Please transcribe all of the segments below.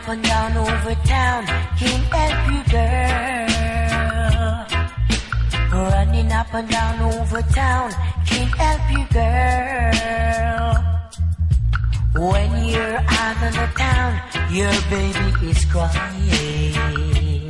up and down over town, can't help you, girl. Running up and down over town, can't help you, girl. When you're out of the town, your baby is crying.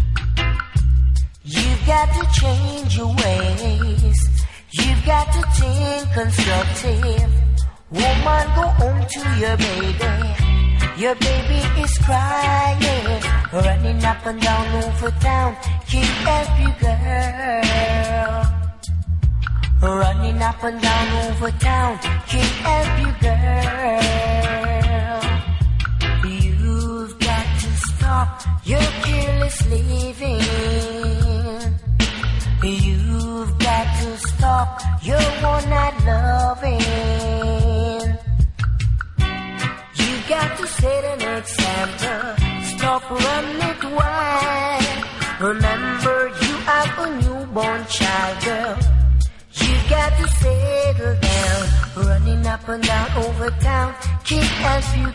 You've got to change your ways. You've got to think constructive. Woman, go home to your baby. Your baby is crying. Running up and down over town, can't help you, girl. Running up and down over town, can't help you, girl. You've got to stop your careless living. You've got to stop your one-night loving. You got to set an example. Stop running it wild. Remember, you have a newborn child, girl. You got to settle down. Running up and down over town, can't help you,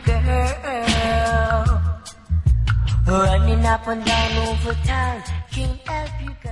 girl. Running up and down over town, can't help you, girl.